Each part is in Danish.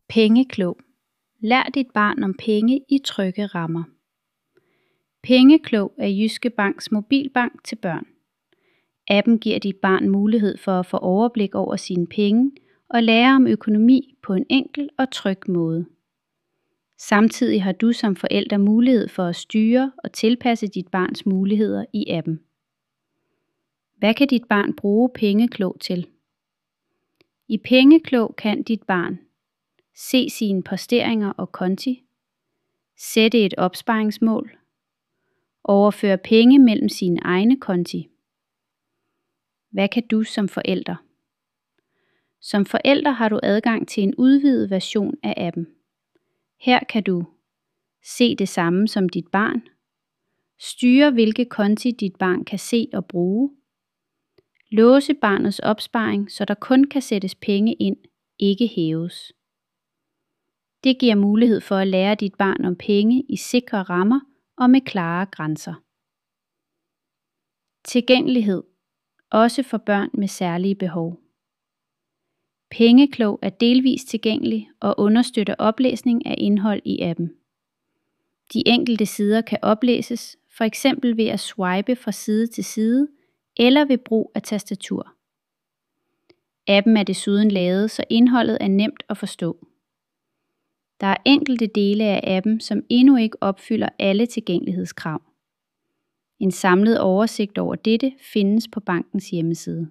Pengeklog. Lær dit barn om penge i trygge rammer. Pengeklog er Jyske Banks mobilbank til børn. Appen giver dit barn mulighed for at få overblik over sine penge og lære om økonomi på en enkel og tryg måde. Samtidig har du som forælder mulighed for at styre og tilpasse dit barns muligheder i appen. Hvad kan dit barn bruge Pengeklog til? I Pengeklog kan dit barn se sine posteringer og konti, sætte et opsparingsmål, overføre penge mellem sine egne konti. Hvad kan du som forælder? Som forælder har du adgang til en udvidet version af appen. Her kan du se det samme som dit barn, styre hvilke konti dit barn kan se og bruge, låse barnets opsparing, så der kun kan sættes penge ind, ikke hæves. Det giver mulighed for at lære dit barn om penge i sikre rammer og med klare grænser. Tilgængelighed, også for børn med særlige behov. Pengeklog er delvis tilgængelig og understøtter oplæsning af indhold i appen. De enkelte sider kan oplæses, f.eks. ved at swipe fra side til side eller ved brug af tastatur. Appen er desuden lavet, så indholdet er nemt at forstå. Der er enkelte dele af appen, som endnu ikke opfylder alle tilgængelighedskrav. En samlet oversigt over dette findes på bankens hjemmeside.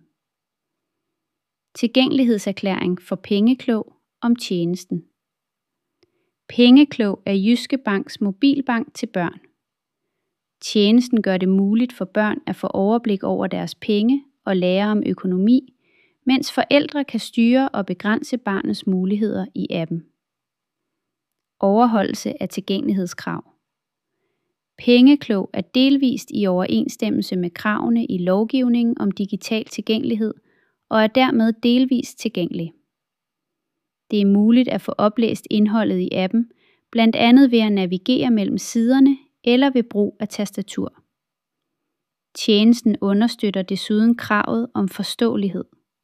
Tilgængelighedserklæring for Pengeklog om tjenesten. Pengeklog er Jyske Banks mobilbank til børn. Tjenesten gør det muligt for børn at få overblik over deres penge og lære om økonomi, mens forældre kan styre og begrænse barnets muligheder i appen. Overholdelse af tilgængelighedskrav. Pengeklog er delvist i overensstemmelse med kravene i lovgivningen om digital tilgængelighed og er dermed delvist tilgængelig. Det er muligt at få oplæst indholdet i appen, blandt andet ved at navigere mellem siderne eller ved brug af tastatur. Tjenesten understøtter desuden kravet om forståelighed.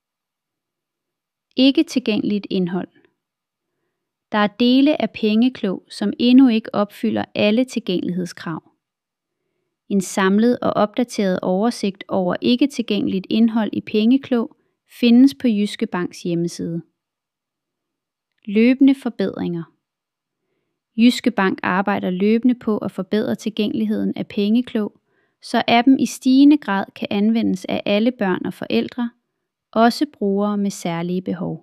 Ikke tilgængeligt indhold. Der er dele af Pengeklog, som endnu ikke opfylder alle tilgængelighedskrav. En samlet og opdateret oversigt over ikke tilgængeligt indhold i Pengeklog findes på Jyske Banks hjemmeside. Løbende forbedringer. Jyske Bank arbejder løbende på at forbedre tilgængeligheden af Pengeklog, så appen i stigende grad kan anvendes af alle børn og forældre, også brugere med særlige behov.